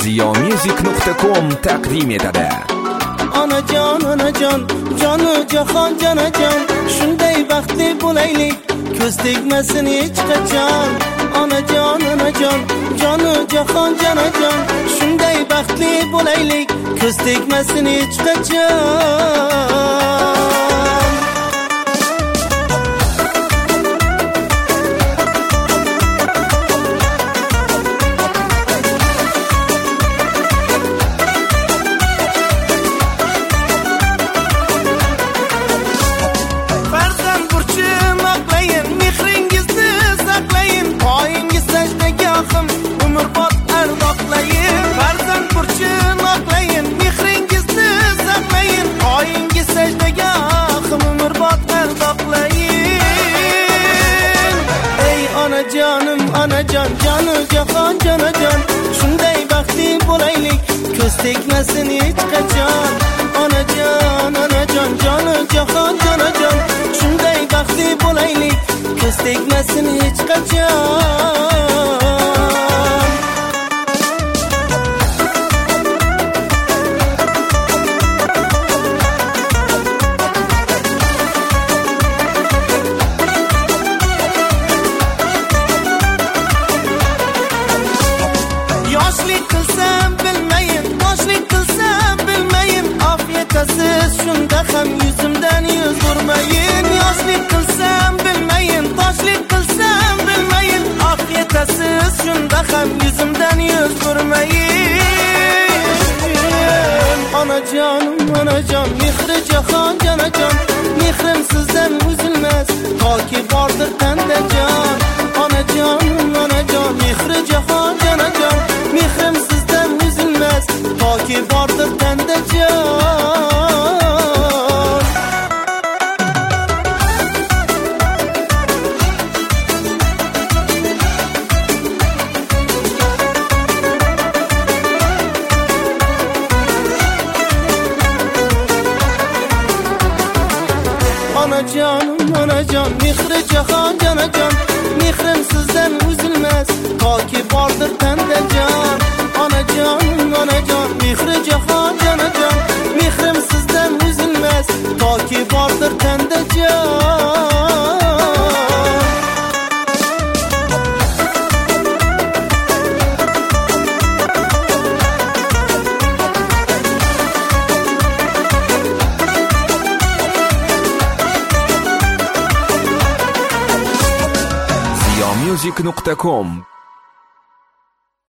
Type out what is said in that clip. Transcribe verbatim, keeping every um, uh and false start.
ziyo music nuqta com taqdim etadi. Onajon, onajon, jonu jahon jonajon, shunday baxtli bo'laylik, ko'z tegmasin hech qachon. Onajon, onajon, jonu jahon jonajon, shunday baxtli bo'laylik, ko'z tegmasin hech qachon. Canım anacan, canı jahon jonajon, shunday baxtli bo'laylik, ko'z tegmasin hech qachon. Onajon, onajon, joni jahon jonajon, shunday baxtli bo'laylik, ko'z tegmasin hech qachon. Yoshlik qilsam bilmayin, boshlik qilsam bilmayin, afiyatasiz shunda ham yuzimdan yuz urmayin. Yoshlik qilsam bilmayin, boshlik qilsam bilmayin, afiyatasiz shunda ham yuzimdan yuz urmayin. Onajonim, onajon, mehri jahon jonajon, mehrim sizdan uzilmas, toki bordir tanda jon. Onajonim, onajon, mehri jahon jonajon, mehrim sizdan uzilmas, toki bordir tanda jon. Onajonim, onajon, mehri jahon jonajon, mehrim sizdan uzilmas, toki bordir tanda jon. Onajonim, onajon, mehri jahon jonajon, mehrim sizdan uzilmas, toki bordir tanda jon. ziyo music nuqta com